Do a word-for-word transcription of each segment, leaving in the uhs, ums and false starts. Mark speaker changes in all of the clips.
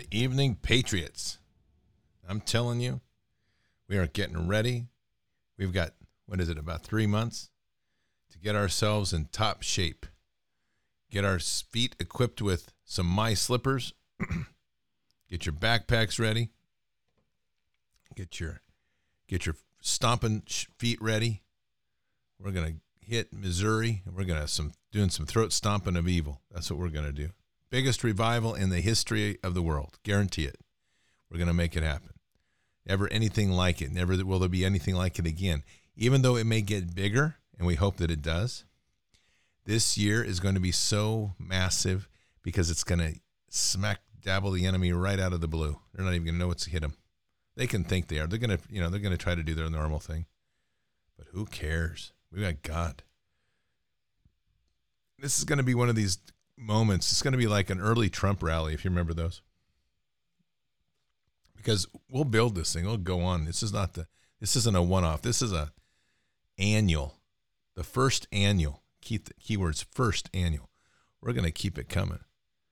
Speaker 1: evening, Patriots. I'm telling you, we are getting ready. We've got, what is it, about three months to get ourselves in top shape. Get our feet equipped with some My Slippers. Get your backpacks ready. Get your get your stomping feet ready. We're going to hit Missouri, and we're going to have some doing some throat stomping of evil. That's what we're going to do. Biggest revival in the history of the world. Guarantee it. We're going to make it happen. Never anything like it. Never will there be anything like it again. Even though it may get bigger, and we hope that it does, this year is going to be so massive because it's going to smack dabble the enemy right out of the blue. They're not even going to know what's hit them. They can think they are. They're going to, you know, they're going to try to do their normal thing. But who cares? We got God. This is going to be one of these moments. It's going to be like an early Trump rally, if you remember those. Because we'll build this thing. It'll go on. This is not the, this isn't a one-off. This is a annual, the first annual. Keep the keywords first annual. We're going to keep it coming.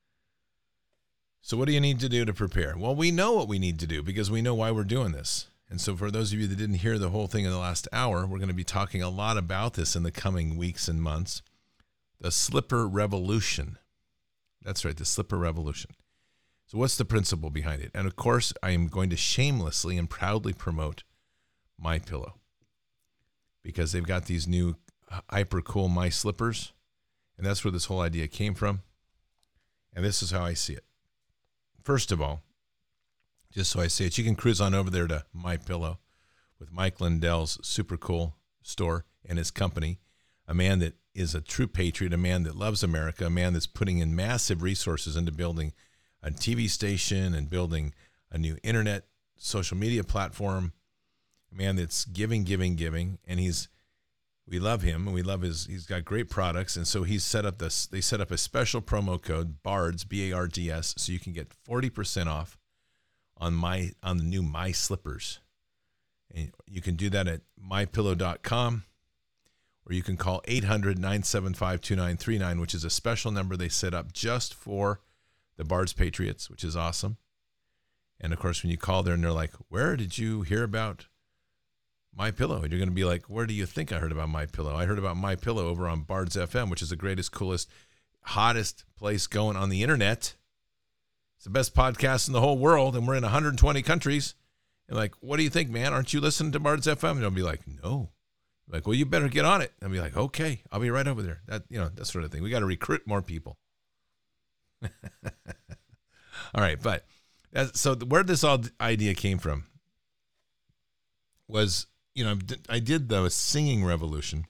Speaker 1: So what do you need to do to prepare? Well, we know what we need to do because we know why we're doing this. And so for those of you that didn't hear the whole thing in the last hour, we're going to be talking a lot about this in the coming weeks and months. The slipper revolution. That's right, the slipper revolution. So what's the principle behind it? And of course, I am going to shamelessly and proudly promote MyPillow because they've got these new hyper cool My Slippers, and that's where this whole idea came from. And this is how I see it. First of all, just so I say it, you can cruise on over there to MyPillow with Mike Lindell's super cool store and his company, a man that is a true patriot, a man that loves America, a man that's putting in massive resources into building a T V station and building a new internet social media platform, a man that's giving, giving, giving, and he's we love him and we love his he's got great products, and so he's set up this they set up a special promo code BARDS B A R D S so you can get forty percent off on my on the new My Slippers. And you can do that at my pillow dot com, or you can call eight hundred, nine seven five, two nine three nine, which is a special number they set up just for the Bards Patriots, which is awesome. And of course, when you call there and they're like, where did you hear about MyPillow? And you're going to be like, where do you think I heard about MyPillow? I heard about MyPillow over on Bards F M, which is the greatest, coolest, hottest place going on the internet. It's the best podcast in the whole world, and we're in one hundred twenty countries. And like, what do you think, man? Aren't you listening to Bards F M? And they'll be like, no. Like, well, you better get on it. And I'll be like, okay, I'll be right over there. That, you know, that sort of thing. We got to recruit more people. All right, but as, so where this all idea came from was, you know, I did the singing revolution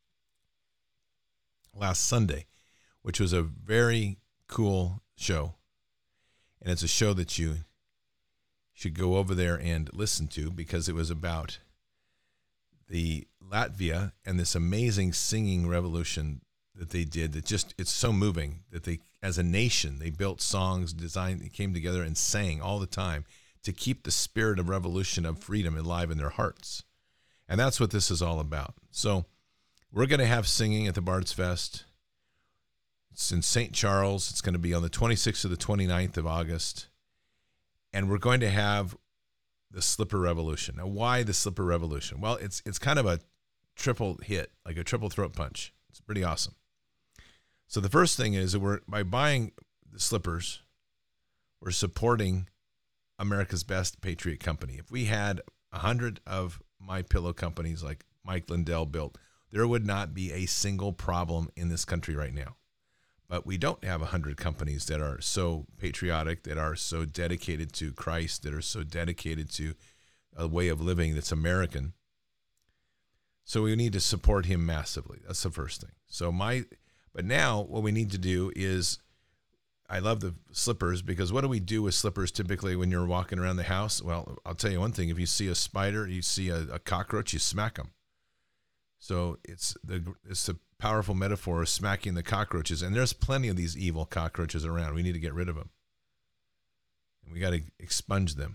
Speaker 1: last Sunday, which was a very cool show, and it's a show that you should go over there and listen to because it was about the Latvia and this amazing singing revolution that they did that just, it's so moving that they, as a nation, they built songs, designed, they came together and sang all the time to keep the spirit of revolution, of freedom alive in their hearts. And that's what this is all about. So we're going to have singing at the Bards Fest. It's in Saint Charles. It's going to be on the twenty-sixth to the twenty-ninth of August. And we're going to have the Slipper Revolution. Now, why the Slipper Revolution? Well, it's it's kind of a triple hit, like a triple throat punch. It's pretty awesome. So the first thing is that we're by buying the slippers, we're supporting America's best patriot company. If we had a hundred of MyPillow companies like Mike Lindell built, there would not be a single problem in this country right now. But we don't have a hundred companies that are so patriotic, that are so dedicated to Christ, that are so dedicated to a way of living that's American. So we need to support him massively. That's the first thing. So my, but now what we need to do is, I love the slippers because what do we do with slippers typically when you're walking around the house? Well, I'll tell you one thing. If you see a spider, you see a, a cockroach, you smack them. So it's the it's the powerful metaphor of smacking the cockroaches. And there's plenty of these evil cockroaches around. We need to get rid of them. And we got to expunge them.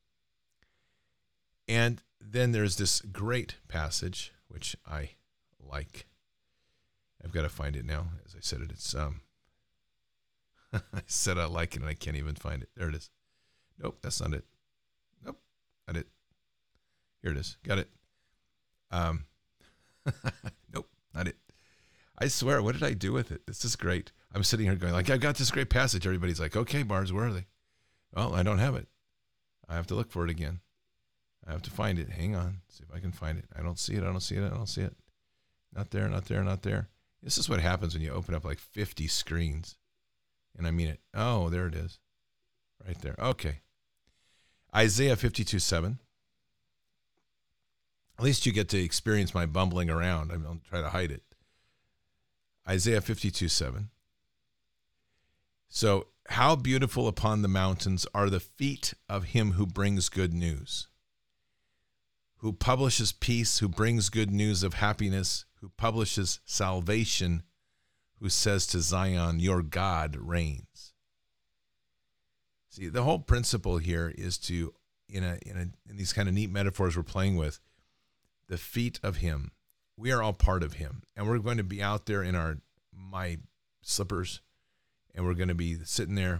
Speaker 1: And then there's this great passage, which I like. I've got to find it now. As I said it, it's, um, I said I like it and I can't even find it. There it is. Nope, that's not it. Nope, not it. Here it is. Got it. Um, nope, not it. I swear, what did I do with it? This is great. I'm sitting here going like, I got this great passage. Everybody's like, okay, Barnes, where are they? Well, I don't have it. I have to look for it again. I have to find it. Hang on. See if I can find it. I don't see it. I don't see it. I don't see it. Not there, not there, not there. This is what happens when you open up like fifty screens. And I mean it. Oh, there it is. Right there. Okay. Isaiah fifty-two seven. At least you get to experience my bumbling around. I don't try to hide it. Isaiah fifty-two seven. So, how beautiful upon the mountains are the feet of him who brings good news, who publishes peace, who brings good news of happiness, who publishes salvation, who says to Zion, your God reigns. See, the whole principle here is to, in a in a in these kind of neat metaphors we're playing with, the feet of him. We are all part of him, and we're going to be out there in our my slippers, and we're going to be sitting there,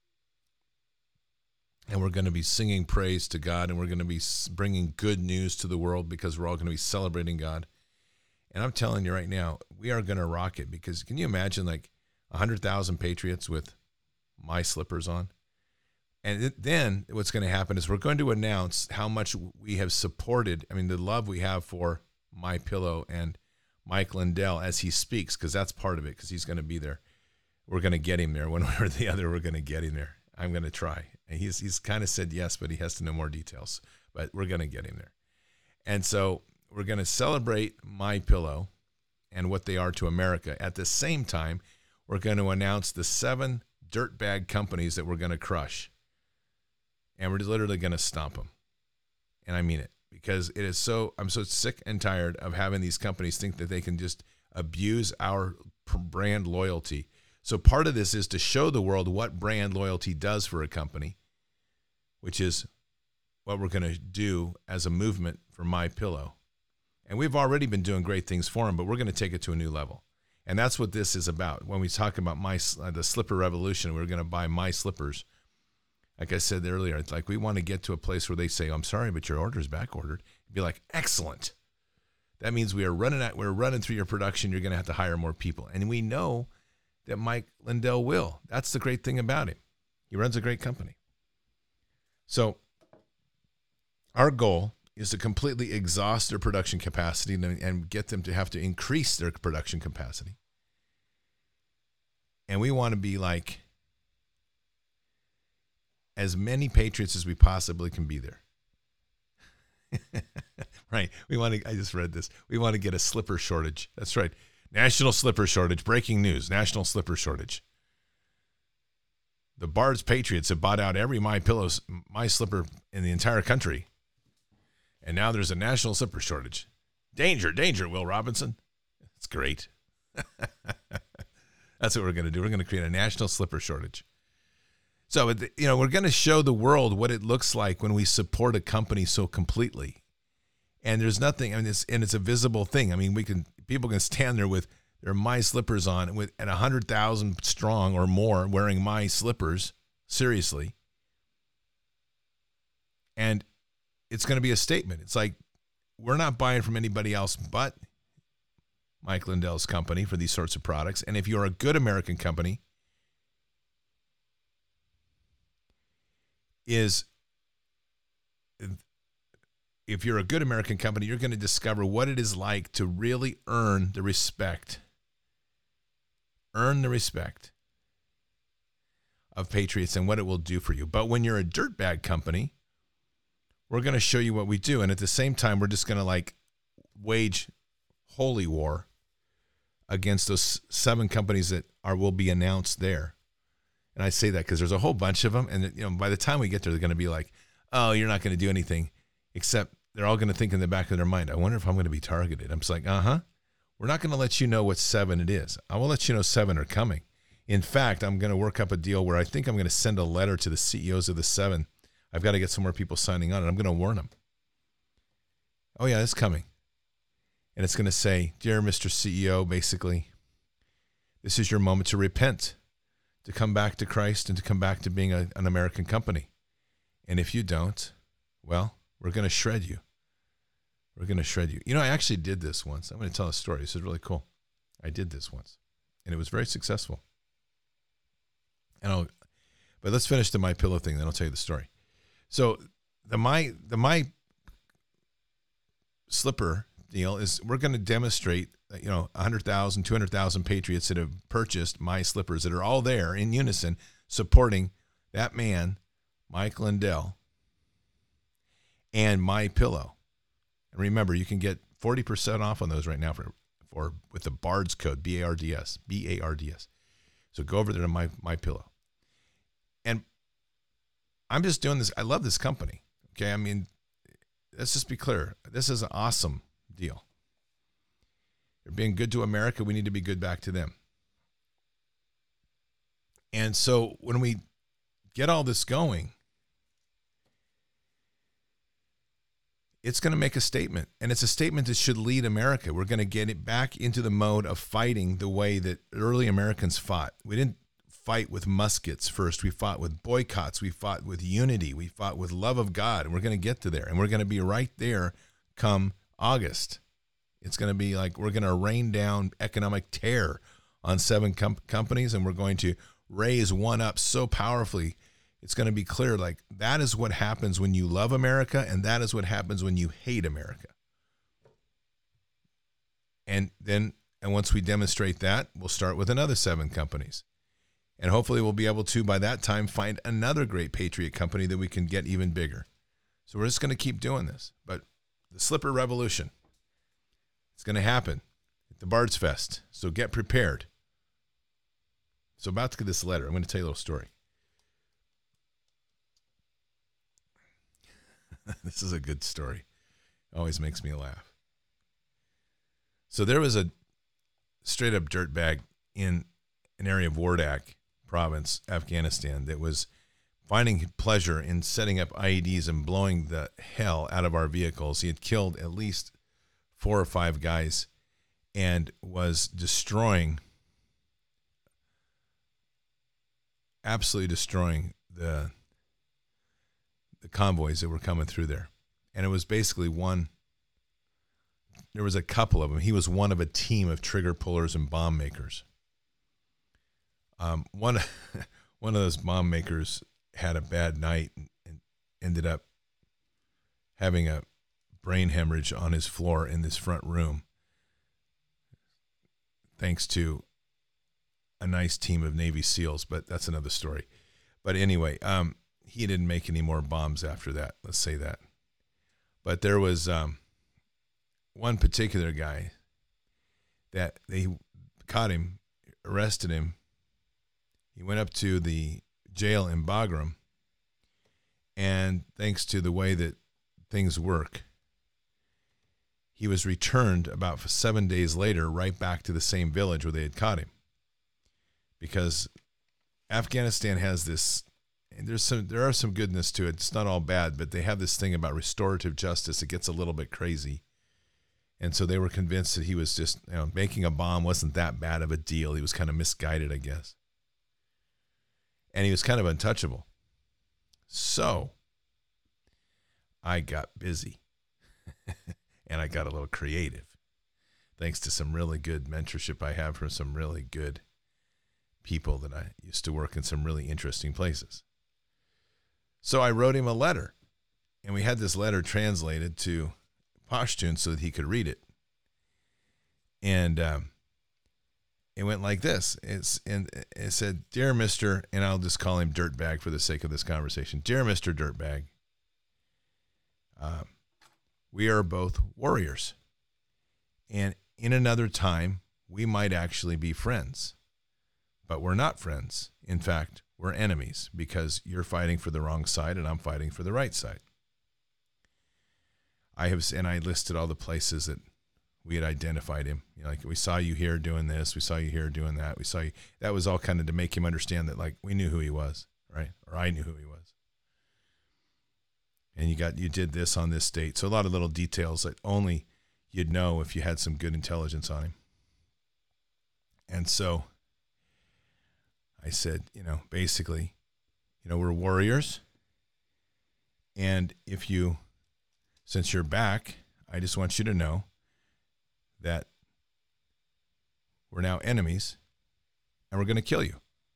Speaker 1: and we're going to be singing praise to God, and we're going to be bringing good news to the world because we're all going to be celebrating God. And I'm telling you right now, we are going to rock it, because can you imagine like one hundred thousand patriots with my slippers on? And it, then what's going to happen is we're going to announce how much we have supported, I mean, the love we have for MyPillow and Mike Lindell as he speaks, because that's part of it, because he's going to be there. We're going to get him there. One way or the other, we're going to get him there. I'm going to try. And he's he's kind of said yes, but he has to know more details. But we're going to get him there. And so we're going to celebrate MyPillow and what they are to America. At the same time, we're going to announce the seven dirtbag companies that we're going to crush. And we're literally going to stomp them. And I mean it, because it is so, I'm so sick and tired of having these companies think that they can just abuse our brand loyalty. So part of this is to show the world what brand loyalty does for a company, which is what we're going to do as a movement for MyPillow. And we've already been doing great things for them, but we're going to take it to a new level. And that's what this is about. When we talk about my uh, the slipper revolution, we're going to buy my slippers. Like I said earlier, it's like we want to get to a place where they say, oh, I'm sorry, but your order is back ordered. Be like, excellent. That means we are running at, we're running through your production. You're going to have to hire more people. And we know that Mike Lindell will. That's the great thing about him. He runs a great company. So our goal is to completely exhaust their production capacity and, and get them to have to increase their production capacity. And we want to be like as many patriots as we possibly can be there. Right. We want to, I just read this. We want to get a slipper shortage. That's right. National slipper shortage. Breaking news. National slipper shortage. The Bards Patriots have bought out every MyPillow, My Slipper in the entire country. And now there's a national slipper shortage. Danger, danger, Will Robinson. It's great. That's what we're going to do. We're going to create a national slipper shortage. So, you know, we're going to show the world what it looks like when we support a company so completely. And there's nothing, I mean, it's, and it's a visible thing. I mean, we can, people can stand there with their My Slippers on with, at one hundred thousand strong or more wearing My Slippers, seriously. And it's going to be a statement. It's like, we're not buying from anybody else but Mike Lindell's company for these sorts of products. And if you're a good American company, is if you're a good American company, you're going to discover what it is like to really earn the respect, earn the respect of patriots and what it will do for you. But when you're a dirtbag company, we're going to show you what we do. And at the same time, we're just going to like wage holy war against those seven companies that are will be announced there. And I say that because there's a whole bunch of them. And you know, by the time we get there, they're going to be like, oh, you're not going to do anything, except they're all going to think in the back of their mind, I wonder if I'm going to be targeted. I'm just like, uh-huh. We're not going to let you know what seven it is. I will let you know seven are coming. In fact, I'm going to work up a deal where I think I'm going to send a letter to the C E Os of the seven. I've got to get some more people signing on, and I'm going to warn them. Oh, yeah, it's coming. And it's going to say, dear Mister C E O, basically, this is your moment to repent, to come back to Christ and to come back to being a, an American company. And if you don't, well, we're going to shred you. We're going to shred you. You know, I actually did this once. I'm going to tell a story. This is really cool. I did this once, and it was very successful. And I'll, but let's finish the My Pillow thing, then I'll tell you the story. So the my the my slipper deal is we're going to demonstrate, you know, one hundred thousand, two hundred thousand patriots that have purchased my slippers that are all there in unison supporting that man, Mike Lindell, and My Pillow. And remember, you can get forty percent off on those right now for, for with the BARDS code, B A R D S, B A R D S. So go over there to My, My Pillow. And I'm just doing this. I love this company. Okay. I mean, let's just be clear. This is an awesome deal. They're being good to America. We need to be good back to them. And so when we get all this going, it's going to make a statement. And it's a statement that should lead America. We're going to get it back into the mode of fighting the way that early Americans fought. We didn't fight with muskets first. We fought with boycotts. We fought with unity. We fought with love of God. And we're going to get to there. And we're going to be right there come August. It's going to be like we're going to rain down economic terror on seven com- companies, and we're going to raise one up so powerfully. It's going to be clear, like that is what happens when you love America, and that is what happens when you hate America. And then, and once we demonstrate that, we'll start with another seven companies. And hopefully we'll be able to, by that time, find another great patriot company that we can get even bigger. So we're just going to keep doing this. But the slipper revolution, it's going to happen at the Bards Fest. So get prepared. So about to get this letter, I'm going to tell you a little story. This is a good story. It always makes me laugh. So there was a straight up dirtbag in an area of Wardak province, Afghanistan, that was finding pleasure in setting up I E Ds and blowing the hell out of our vehicles. He had killed at least four or five guys and was destroying, absolutely destroying the the convoys that were coming through there. And it was basically one, there was a couple of them. He was one of a team of trigger pullers and bomb makers. Um, one, one of those bomb makers had a bad night and, and ended up having a brain hemorrhage on his floor in this front room, thanks to a nice team of Navy SEALs, but that's another story. But anyway, um, he didn't make any more bombs after that. Let's say that. But there was um, one particular guy that they caught him, arrested him. He went up to the jail in Bagram, and thanks to the way that things work, he was returned about seven days later right back to the same village where they had caught him. Because Afghanistan has this, and there's some, there are some goodness to it. It's not all bad, but they have this thing about restorative justice. It gets a little bit crazy. And so they were convinced that he was just, you know, making a bomb wasn't that bad of a deal. He was kind of misguided, I guess. And he was kind of untouchable. So I got busy and I got a little creative, thanks to some really good mentorship I have from some really good people that I used to work in some really interesting places. So I wrote him a letter, and we had this letter translated to Pashtun so that he could read it. And um, it went like this. It's and it said, "Dear Mister," and I'll just call him Dirtbag for the sake of this conversation. "Dear Mister Dirtbag, um, we are both warriors, and in another time we might actually be friends, but we're not friends. In fact, we're enemies because you're fighting for the wrong side and I'm fighting for the right side. I have, and I listed all the places that we had identified him. You know, like, we saw you here doing this. We saw you here doing that. We saw you. That was all kind of to make him understand that, like, we knew who he was, right? Or I knew who he was. And you got, you did this on this date. So a lot of little details that only you'd know if you had some good intelligence on him. And so I said, you know, basically, you know, we're warriors, And if you, since you're back, I just want you to know that we're now enemies and we're going to kill you.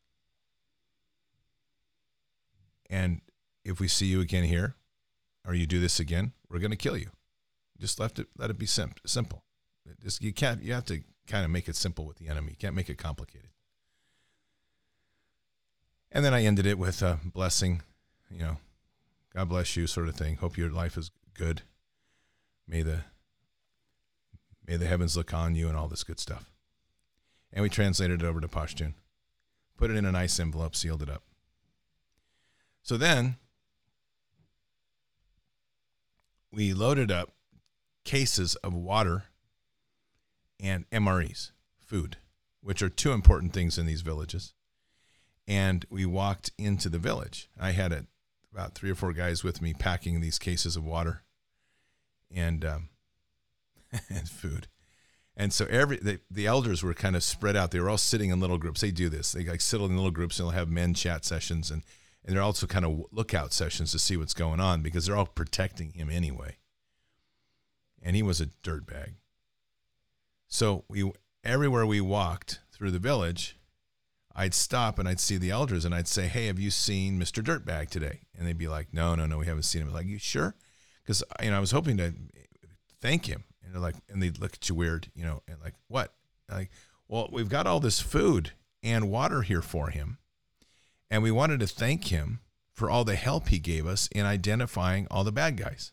Speaker 1: And if we see you again here, or you do this again, we're going to kill you. Just let it, let it be sim- simple. Just, you can't, you have to kind of make it simple with the enemy. You can't make it complicated. And then I ended it with a blessing, you know, God bless you sort of thing. Hope your life is good. May the, may the heavens look on you and all this good stuff. And we translated it over to Pashtun, put it in a nice envelope, sealed it up. So then we loaded up cases of water and M R Es, food, which are two important things in these villages. And we walked into the village. I had a, about three or four guys with me packing these cases of water and um, and food. And so every the, the elders were kind of spread out. They were all sitting in little groups. They do this. They like sit in little groups and they'll have men chat sessions. And, and they're also kind of lookout sessions to see what's going on because they're all protecting him anyway. And he was a dirtbag. So we everywhere we walked through the village, I'd stop and I'd see the elders and I'd say, hey, have you seen Mister Dirtbag today? And they'd be like, no, no, no, we haven't seen him. I was like, you sure? Because, you know, I was hoping to thank him. And they're like, and they'd look at you weird, you know, and like, what? Like, well, we've got all this food and water here for him. And we wanted to thank him for all the help he gave us in identifying all the bad guys.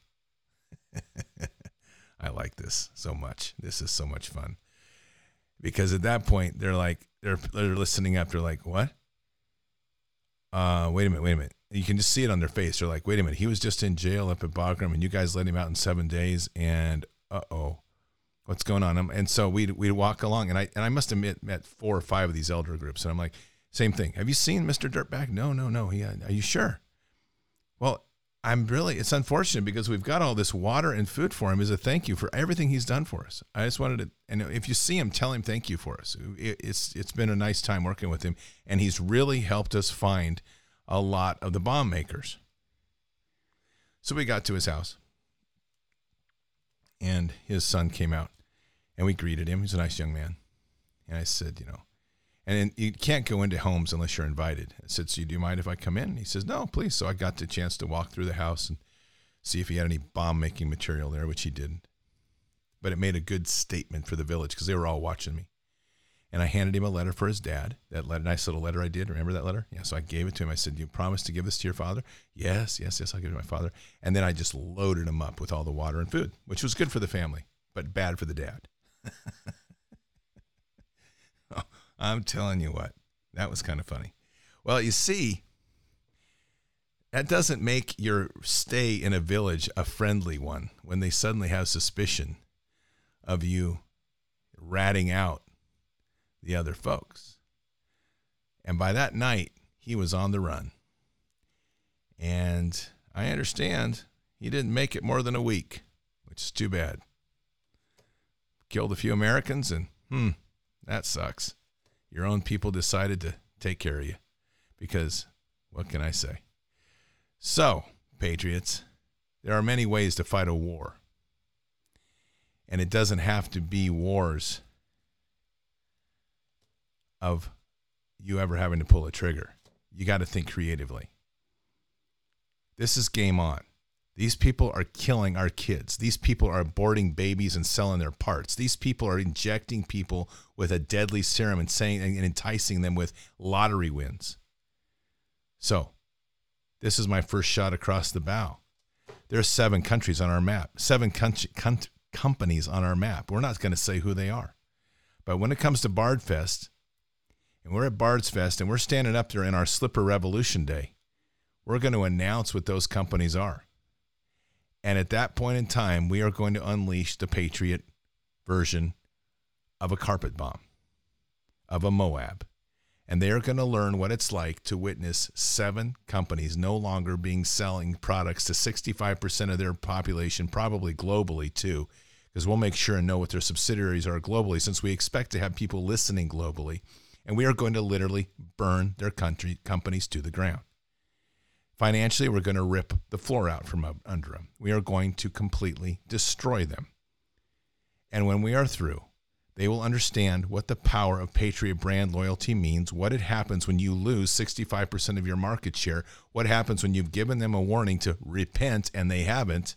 Speaker 1: I like this so much. This is so much fun. Because at that point, they're like, they're they're listening up. They're like, what? Uh, wait a minute, wait a minute. You can just see it on their face. They're like, wait a minute. He was just in jail up at Bagram, and you guys let him out in seven days. And uh-oh, what's going on? And so we'd, we'd walk along, and I and I must have met, met four or five of these elder groups. And I'm like, same thing. Have you seen Mister Dirtbag? No, no, no. He, are you sure? Well, I'm really, it's unfortunate because we've got all this water and food for him as a thank you for everything he's done for us. I just wanted to, and if you see him, tell him thank you for us. It, it's It's been a nice time working with him, and he's really helped us find a lot of the bomb makers. So we got to his house, and his son came out, and we greeted him. He's a nice young man. And I said, you know, and you can't go into homes unless you're invited. I said, so do you mind if I come in? And he says, no, please. So I got the chance to walk through the house and see if he had any bomb-making material there, which he didn't. But it made a good statement for the village because they were all watching me. And I handed him a letter for his dad, that letter, nice little letter I did. Remember that letter? Yeah, so I gave it to him. I said, you promise to give this to your father? Yes, yes, yes, I'll give it to my father. And then I just loaded him up with all the water and food, which was good for the family, but bad for the dad. I'm telling you what, that was kind of funny. Well, you see, that doesn't make your stay in a village a friendly one when they suddenly have suspicion of you ratting out the other folks. And by that night, he was on the run. And I understand he didn't make it more than a week, which is too bad. Killed a few Americans, and hmm, that sucks. Your own people decided to take care of you because what can I say? So, patriots, there are many ways to fight a war. And it doesn't have to be wars of you ever having to pull a trigger. You got to think creatively. This is game on. These people are killing our kids. These people are aborting babies and selling their parts. These people are injecting people with a deadly serum and saying and enticing them with lottery wins. So, this is my first shot across the bow. There's seven countries on our map, seven country, com- companies on our map. We're not going to say who they are. But when it comes to Bard Fest, and we're at Bard's Fest, and we're standing up there in our Slipper Revolution Day, we're going to announce what those companies are. And at that point in time, we are going to unleash the Patriot version of a carpet bomb, of a Moab. And they are going to learn what it's like to witness seven companies no longer being selling products to sixty-five percent of their population, probably globally too, because we'll make sure and know what their subsidiaries are globally, since we expect to have people listening globally. And we are going to literally burn their country companies to the ground. Financially, we're going to rip the floor out from under them. We are going to completely destroy them. And when we are through, they will understand what the power of Patriot brand loyalty means, what it happens when you lose sixty-five percent of your market share, what happens when you've given them a warning to repent and they haven't.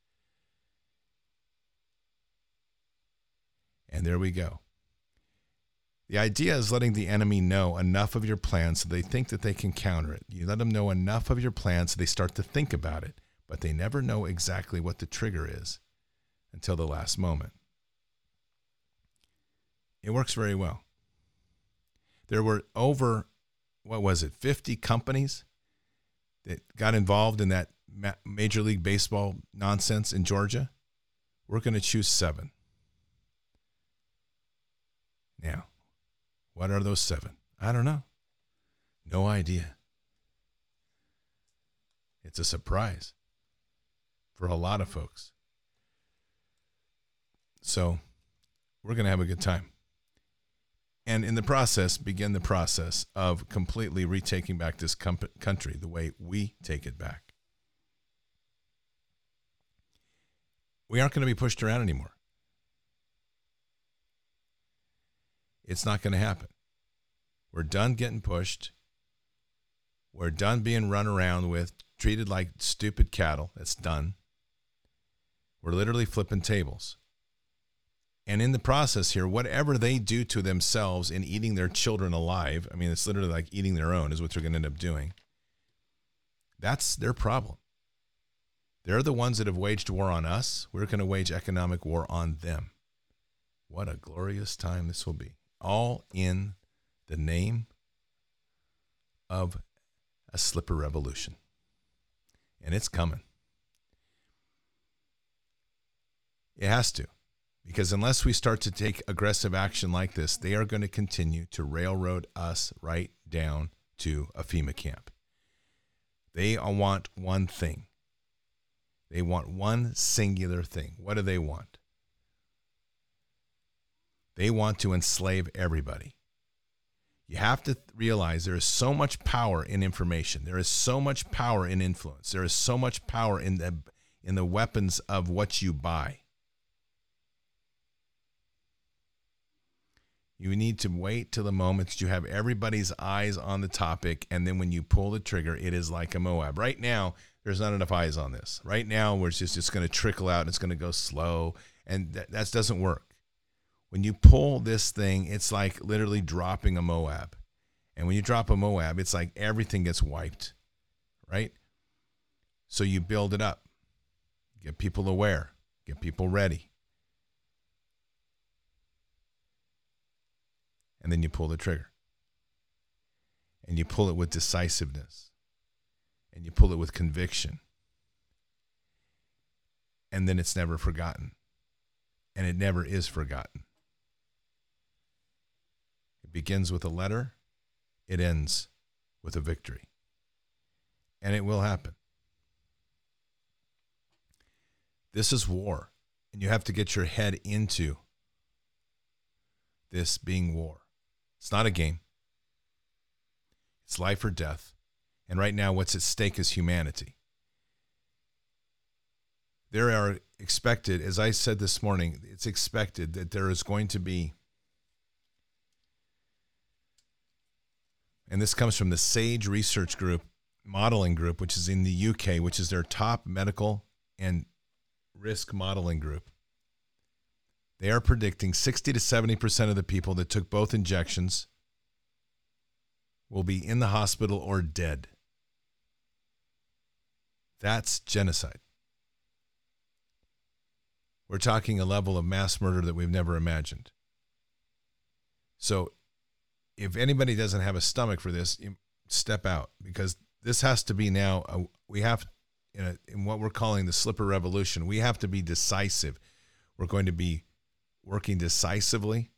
Speaker 1: And there we go. The idea is letting the enemy know enough of your plan so they think that they can counter it. You let them know enough of your plan so they start to think about it, but they never know exactly what the trigger is until the last moment. It works very well. There were over, what was it, fifty companies that got involved in that Major League Baseball nonsense in Georgia. We're going to choose seven. Now, what are those seven? I don't know. No idea. It's a surprise for a lot of folks. So we're going to have a good time. And in the process, begin the process of completely retaking back this com- country the way we take it back. We aren't going to be pushed around anymore. It's not going to happen. We're done getting pushed. We're done being run around with, treated like stupid cattle. It's done. We're literally flipping tables. And in the process here, whatever they do to themselves in eating their children alive, I mean, it's literally like eating their own is what they're going to end up doing. That's their problem. They're the ones that have waged war on us. We're going to wage economic war on them. What a glorious time this will be. All in the name of a slipper revolution. And it's coming. It has to. Because unless we start to take aggressive action like this, they are going to continue to railroad us right down to a FEMA camp. They want one thing. They want one singular thing. What do they want? They want to enslave everybody. You have to realize there is so much power in information. There is so much power in influence. There is so much power in the in the weapons of what you buy. You need to wait till the moment that you have everybody's eyes on the topic, and then when you pull the trigger, it is like a Moab. Right now, there's not enough eyes on this. Right now, we're just, just going to trickle out, and it's going to go slow, and that, that doesn't work. When you pull this thing, it's like literally dropping a Moab. And when you drop a Moab, it's like everything gets wiped, right? So you build it up. Get people aware. Get people ready. And then you pull the trigger. And you pull it with decisiveness. And you pull it with conviction. And then it's never forgotten. And it never is forgotten. It begins with a letter. It ends with a victory. And it will happen. This is war. And you have to get your head into this being war. It's not a game. It's life or death. And right now, what's at stake is humanity. There are expected, as I said this morning, it's expected that there is going to be, and this comes from the SAGE Research Group, modeling group, which is in the U K, which is their top medical and risk modeling group. They are predicting sixty to seventy percent of the people that took both injections will be in the hospital or dead. That's genocide. We're talking a level of mass murder that we've never imagined. So if anybody doesn't have a stomach for this, step out, because this has to be now, a, we have, in, a, in what we're calling the slipper revolution, we have to be decisive. We're going to be working decisively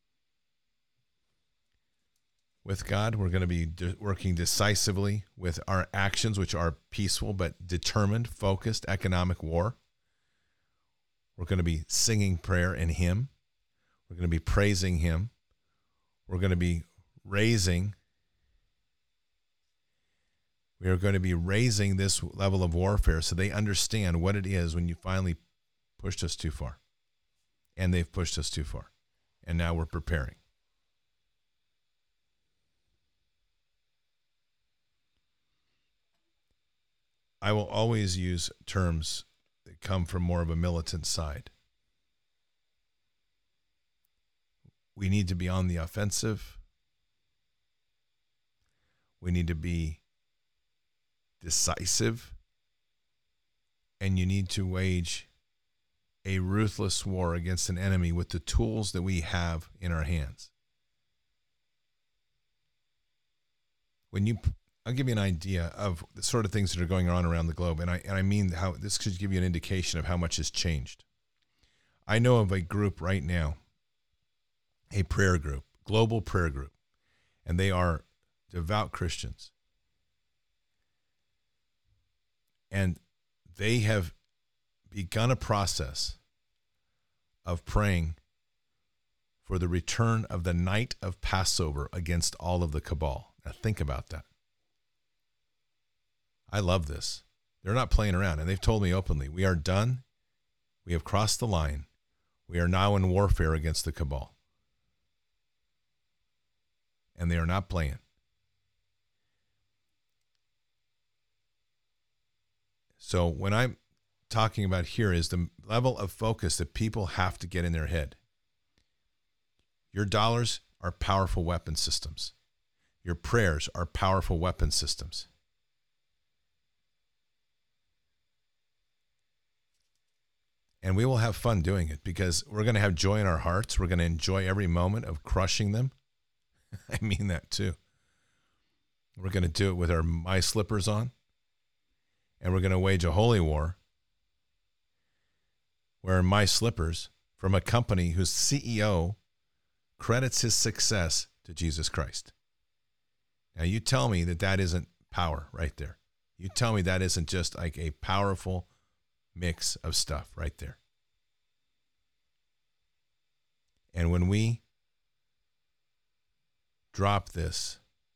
Speaker 1: with God. We're going to be de- working decisively with our actions, which are peaceful but determined, focused economic war. We're going to be singing prayer in Him. We're going to be praising Him. We're going to be raising We are going to be raising this level of warfare so they understand what it is when you finally pushed us too far. And they've pushed us too far. And now we're preparing. I will always use terms that come from more of a militant side. We need to be on the offensive. We need to be decisive. And you need to wage a ruthless war against an enemy with the tools that we have in our hands. When you, I'll give you an idea of the sort of things that are going on around the globe, and I and I mean how this should give you an indication of how much has changed. I know of a group right now, a prayer group, global prayer group, and they are devout Christians. And they have begun a process of praying for the return of the night of Passover against all of the cabal. Now think about that. I love this. They're not playing around, and they've told me openly, we are done. We have crossed the line. We are now in warfare against the cabal. And they are not playing. So when I'm talking about here is the level of focus that people have to get in their head. Your dollars are powerful weapon systems. Your prayers are powerful weapon systems. And we will have fun doing it because we're going to have joy in our hearts. We're going to enjoy every moment of crushing them. I mean that too. We're going to do it with our my slippers on. And we're going to wage a holy war wearing my slippers from a company whose C E O credits his success to Jesus Christ. Now, you tell me that that isn't power right there. You tell me that isn't just like a powerful mix of stuff right there. And when we drop this,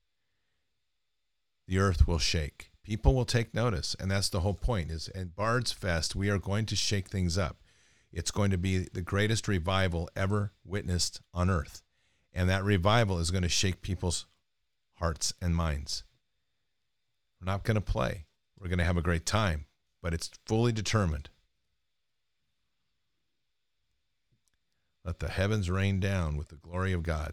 Speaker 1: the earth will shake. People will take notice, and that's the whole point. Is at Bard's Fest, we are going to shake things up. It's going to be the greatest revival ever witnessed on earth. And that revival is going to shake people's hearts and minds. We're not going to play. We're going to have a great time, but it's fully determined. Let the heavens rain down with the glory of God.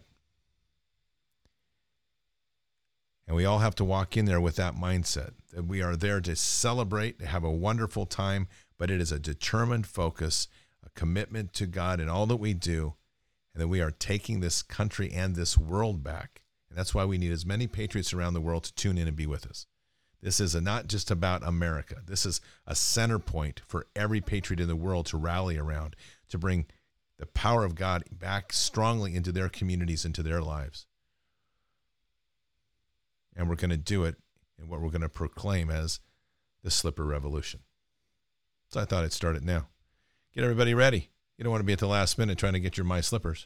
Speaker 1: And we all have to walk in there with that mindset, that we are there to celebrate, to have a wonderful time, but it is a determined focus, a commitment to God in all that we do, and that we are taking this country and this world back. And that's why we need as many patriots around the world to tune in and be with us. This is a, not just about America. This is a center point for every patriot in the world to rally around, to bring the power of God back strongly into their communities, into their lives. And we're going to do it in what we're going to proclaim as the Slipper Revolution. So I thought I'd start it now. Get everybody ready. You don't want to be at the last minute trying to get your My Slippers.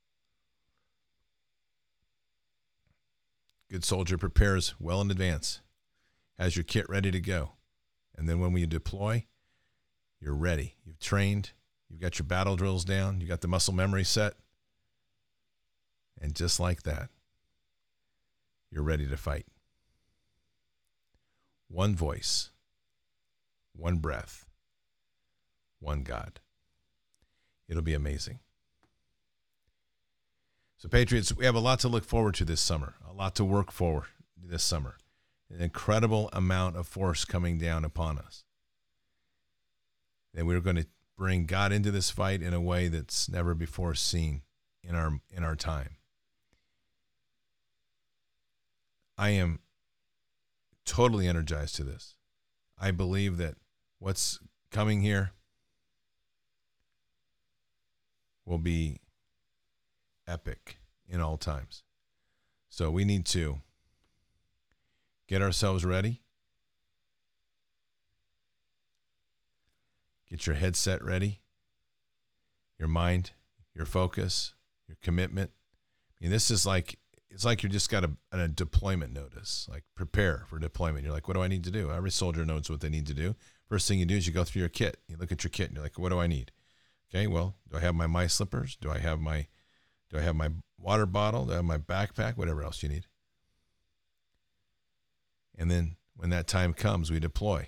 Speaker 1: Good soldier prepares well in advance, has your kit ready to go. And then when we deploy, you're ready. You've trained. You've got your battle drills down. You got the muscle memory set. And just like that, you're ready to fight. One voice, one breath, one God. It'll be amazing. So, Patriots, we have a lot to look forward to this summer, a lot to work for this summer. An incredible amount of force coming down upon us. And we're going to bring God into this fight in a way that's never before seen in our in our time. I am totally energized to this. I believe that what's coming here will be epic in all times. So we need to get ourselves ready. Get your headset ready. Your mind, your focus, your commitment. I mean, this is like it's like you just got a, a deployment notice, like prepare for deployment. You're like, what do I need to do? Every soldier knows what they need to do. First thing you do is you go through your kit. You look at your kit and you're like, what do I need? Okay, well, do I have my my slippers? Do I have my do I have my water bottle? Do I have my backpack? Whatever else you need. And then when that time comes, we deploy.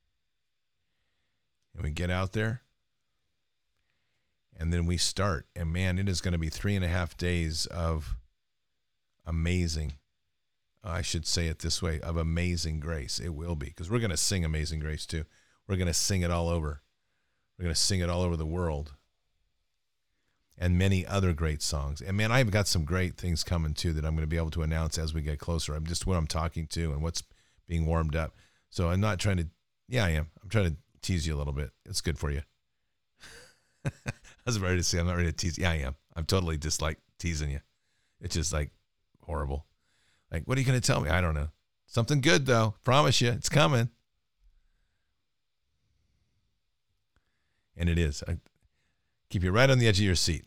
Speaker 1: And we get out there. And then we start. And man, it is going to be three and a half days of amazing, I should say it this way, of amazing grace. It will be, because we're going to sing Amazing Grace too. We're going to sing it all over. We're going to sing it all over the world. And many other great songs. And man, I've got some great things coming too that I'm going to be able to announce as we get closer. I'm just what I'm talking to and what's being warmed up. So I'm not trying to, yeah, I am. I'm trying to tease you a little bit. It's good for you. I was ready to say I'm not ready to tease. Yeah, I am. I'm totally just like teasing you. It's just like horrible. Like, what are you going to tell me? I don't know. Something good though. Promise you, it's coming. And it is. I keep you right on the edge of your seat.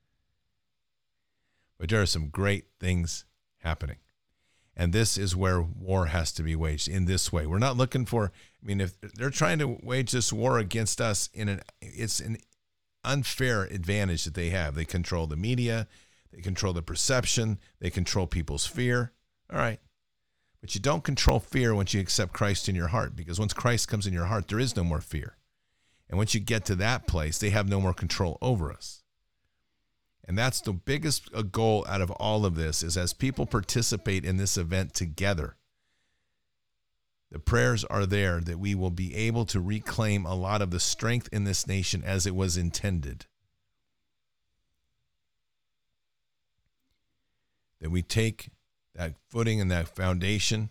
Speaker 1: But there are some great things happening. And this is where war has to be waged, in this way. We're not looking for, I mean, if they're trying to wage this war against us, in an, it's an unfair advantage that they have. They control the media. They control the perception. They control people's fear. All right. But you don't control fear once you accept Christ in your heart, because once Christ comes in your heart, there is no more fear. And once you get to that place, they have no more control over us. And that's the biggest goal out of all of this, is as people participate in this event together, the prayers are there that we will be able to reclaim a lot of the strength in this nation as it was intended. That we take that footing and that foundation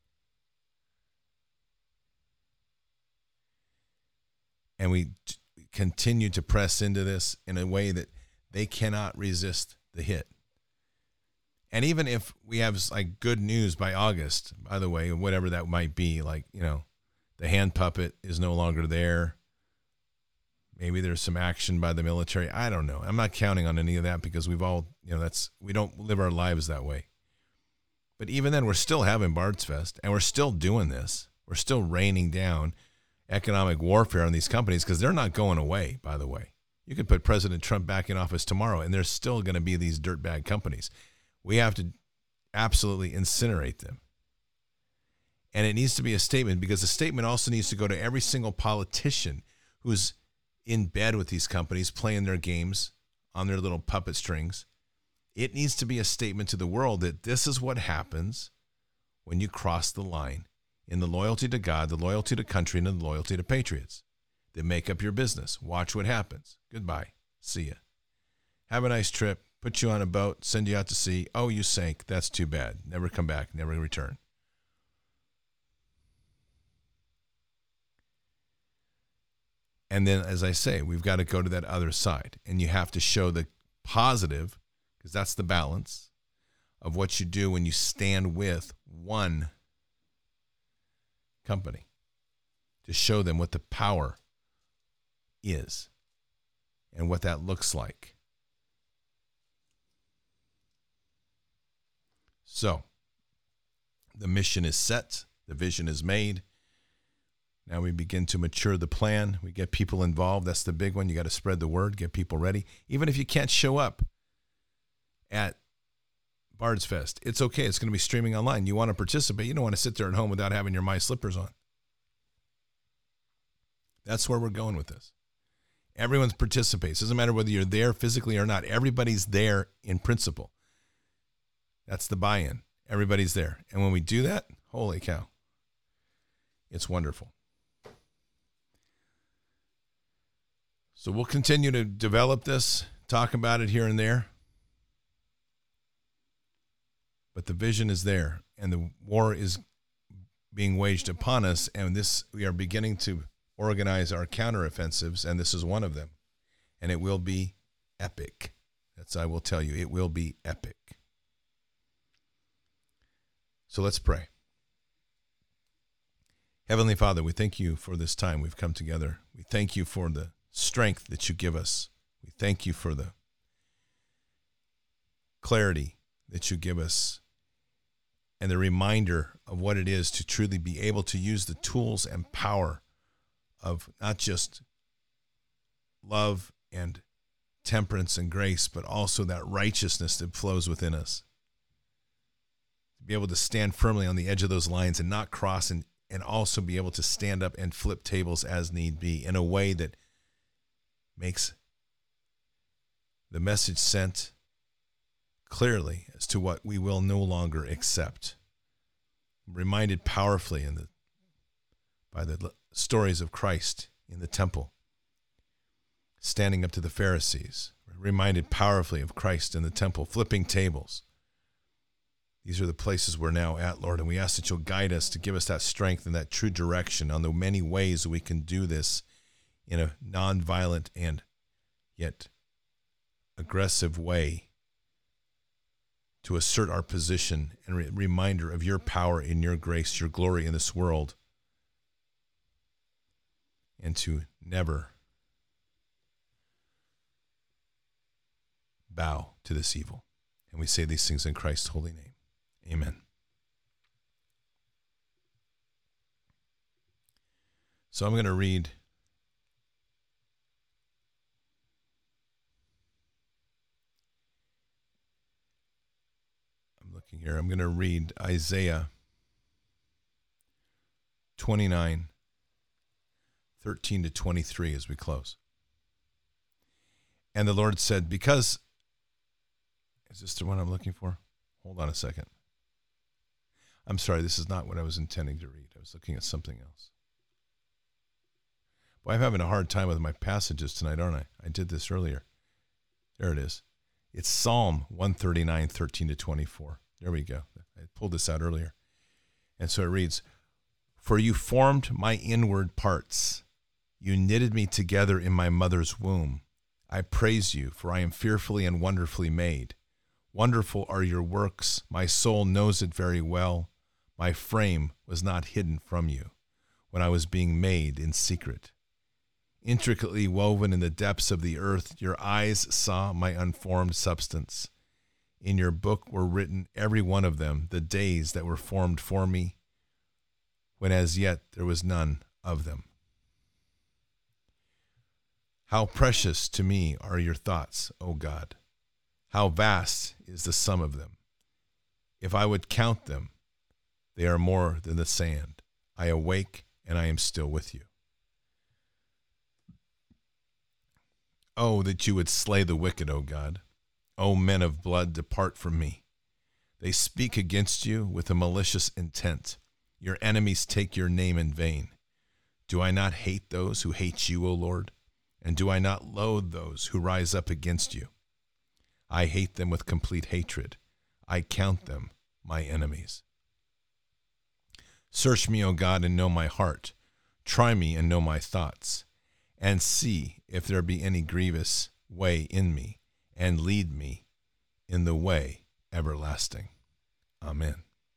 Speaker 1: and we t- continue to press into this in a way that they cannot resist the hit. And even if we have like good news by August, by the way, whatever that might be, like, you know, the hand puppet is no longer there. Maybe there's some action by the military. I don't know. I'm not counting on any of that, because we've all, you know, that's, we don't live our lives that way. But even then, we're still having Bards Fest, and we're still doing this. We're still raining down economic warfare on these companies, because they're not going away, by the way. You could put President Trump back in office tomorrow, and there's still going to be these dirtbag companies. We have to absolutely incinerate them. And it needs to be a statement, because the statement also needs to go to every single politician who's in bed with these companies, playing their games on their little puppet strings. It needs to be a statement to the world that this is what happens when you cross the line in the loyalty to God, the loyalty to country, and the loyalty to patriots that make up your business. Watch what happens. Goodbye. See ya. Have a nice trip. Put you on a boat. Send you out to sea. Oh, you sank. That's too bad. Never come back. Never return. And then, as I say, we've got to go to that other side. And you have to show the positive, because that's the balance of what you do when you stand with one company, to show them what the power is and what that looks like. So the mission is set. The vision is made. Now we begin to mature the plan. We get people involved. That's the big one. You got to spread the word, get people ready. Even if you can't show up at Bards Fest, it's okay. It's going to be streaming online. You want to participate. You don't want to sit there at home without having your My Slippers on. That's where we're going with this. Everyone participates. Doesn't matter whether you're there physically or not. Everybody's there in principle. That's the buy-in. Everybody's there. And when we do that, holy cow, it's wonderful. So we'll continue to develop this, talk about it here and there. But the vision is there, and the war is being waged upon us, and this we are beginning to organize our counteroffensives, and this is one of them. And it will be epic. That's, I will tell you, it will be epic. So let's pray. Heavenly Father, we thank you for this time we've come together. We thank you for the strength that you give us. We thank you for the clarity that you give us and the reminder of what it is to truly be able to use the tools and power of not just love and temperance and grace, but also that righteousness that flows within us. To be able to stand firmly on the edge of those lines and not cross, and, and also be able to stand up and flip tables as need be in a way that makes the message sent clearly as to what we will no longer accept. I'm reminded powerfully in the by the stories of Christ in the temple, standing up to the Pharisees. We're reminded powerfully of Christ in the temple, flipping tables. These are the places we're now at, Lord, and we ask that you'll guide us to give us that strength and that true direction on the many ways that we can do this in a nonviolent and yet aggressive way to assert our position and re- reminder of your power and your grace, your glory in this world, and to never bow to this evil. And we say these things in Christ's holy name. Amen. So I'm going to read I'm looking here. I'm going to read Isaiah twenty-nine, thirteen to twenty-three as we close. And the Lord said, because, is this the one I'm looking for? Hold on a second. I'm sorry, this is not what I was intending to read. I was looking at something else. Boy, I'm having a hard time with my passages tonight, aren't I? I did this earlier. There it is. It's Psalm one thirty-nine, thirteen to twenty-four. There we go. I pulled this out earlier. And so it reads, for you formed my inward parts. You knitted me together in my mother's womb. I praise you, for I am fearfully and wonderfully made. Wonderful are your works. My soul knows it very well. My frame was not hidden from you when I was being made in secret. Intricately woven in the depths of the earth, your eyes saw my unformed substance. In your book were written, every one of them, the days that were formed for me, when as yet there was none of them. How precious to me are your thoughts, O God. How vast is the sum of them. If I would count them, they are more than the sand. I awake and I am still with you. Oh, that you would slay the wicked, O God. O men of blood, depart from me. They speak against you with a malicious intent. Your enemies take your name in vain. Do I not hate those who hate you, O Lord? And do I not loathe those who rise up against you? I hate them with complete hatred. I count them my enemies. Search me, O God, and know my heart. Try me and know my thoughts. And see if there be any grievous way in me, and lead me in the way everlasting. Amen.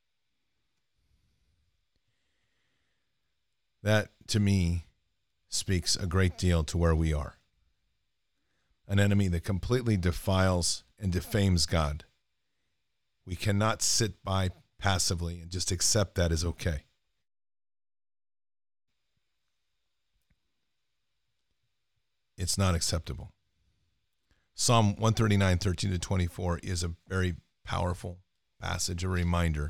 Speaker 1: That, to me, speaks a great deal to where we are. An enemy that completely defiles and defames God. We cannot sit by passively and just accept that as okay. It's not acceptable. Psalm one thirty-nine, thirteen to twenty-four is a very powerful passage, a reminder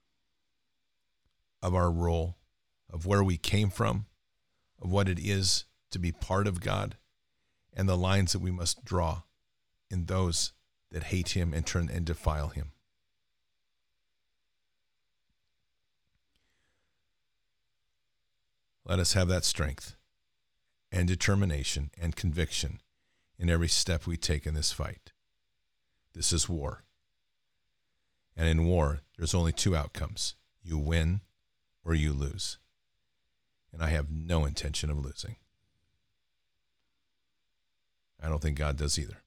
Speaker 1: of our role, of where we came from, of what it is to be part of God, and the lines that we must draw in those that hate him and turn and defile him. Let us have that strength and determination and conviction in every step we take in this fight. This is war. And in war, there's only two outcomes. You win or you lose. And I have no intention of losing. I don't think God does either.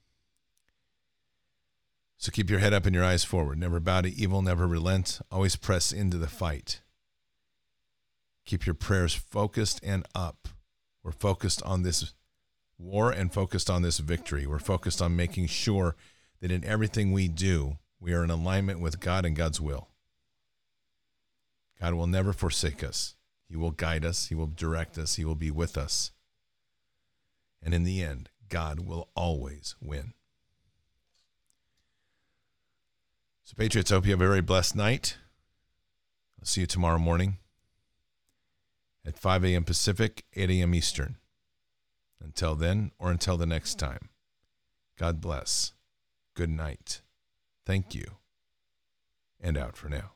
Speaker 1: So keep your head up and your eyes forward. Never bow to evil, never relent. Always press into the fight. Keep your prayers focused and up. We're focused on this war and focused on this victory. We're focused on making sure that in everything we do, We are in alignment with God and God's will. God will never forsake us. He will guide us. He will direct us. He will be with us. And in the end, God will always win. So, Patriots, I hope you have a very blessed night. I'll see you tomorrow morning at five a.m. Pacific, eight a.m. Eastern. Until then, or until the next time, God bless. Good night. Thank you. And out for now.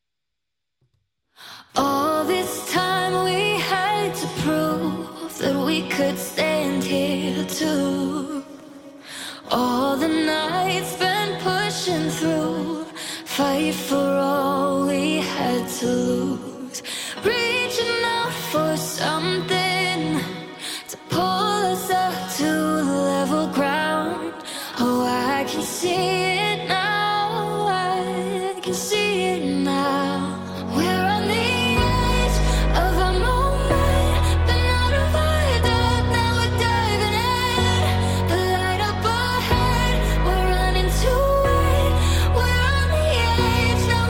Speaker 2: All this time we had to prove that we could stand here too. All the nights spent pushing through, fight for all we had to lose. Reaching out for something to pull us up to level ground. Oh, I can see it now, I can see it now. We're on the edge of a moment, been out of our depth, now we're diving in. The light up ahead, we're running to it. We're on the edge, now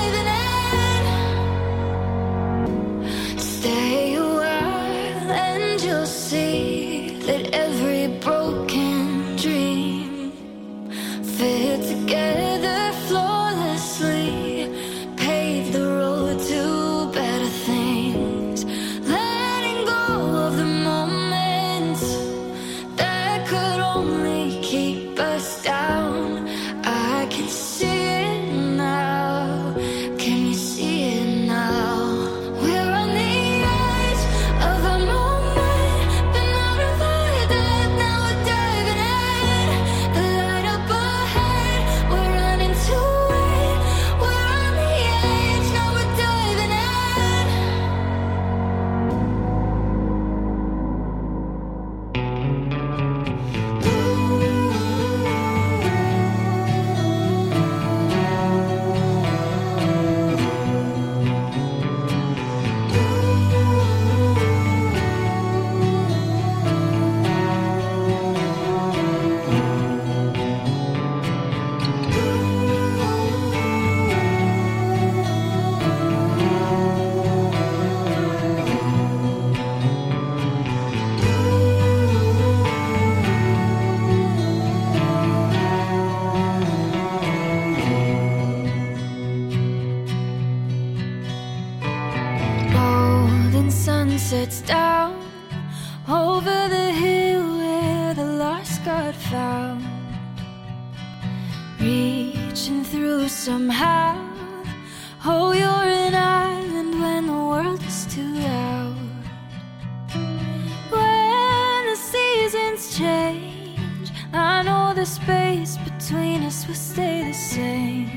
Speaker 2: we're diving in. Stay a while and you'll see that every broken dream fit together flawlessly, pave the road to better things. Letting go of the moments that could only keep us down. I can see it now. Can you see it now? We're on the edge of a moment, been out of our depth, now we're diving in. The light up ahead, we're running to it. We're on the edge, now we're diving golden sun sets down over the hill where the lost got found. Reaching through somehow. Oh, you're an island when the world is too loud. When the seasons change, I know the space between us will stay the same.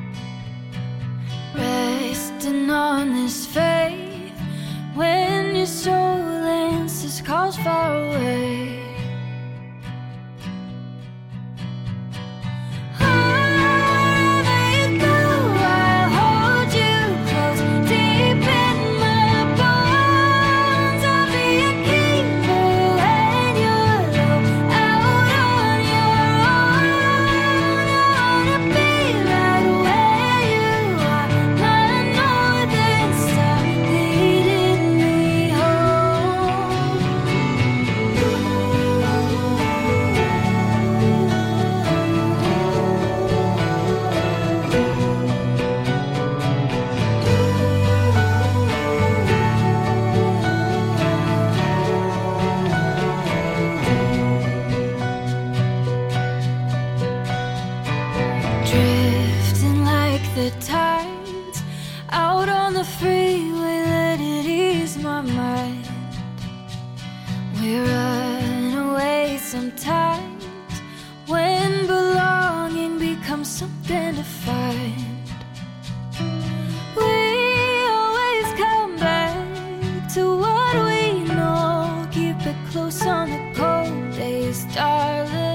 Speaker 2: Resting on this faith when your soul answers calls far away. Wherever you go, I'll hold you close, deep in my bones. I'll be a keeper when you're low, out on your own. I wanna be right where you are, my northern star leading me home. Drifting like the tides out on the freeway, let it ease my mind. We run away sometimes when belonging becomes something to find. We always come back to what we know, keep it close on the cold days, darling.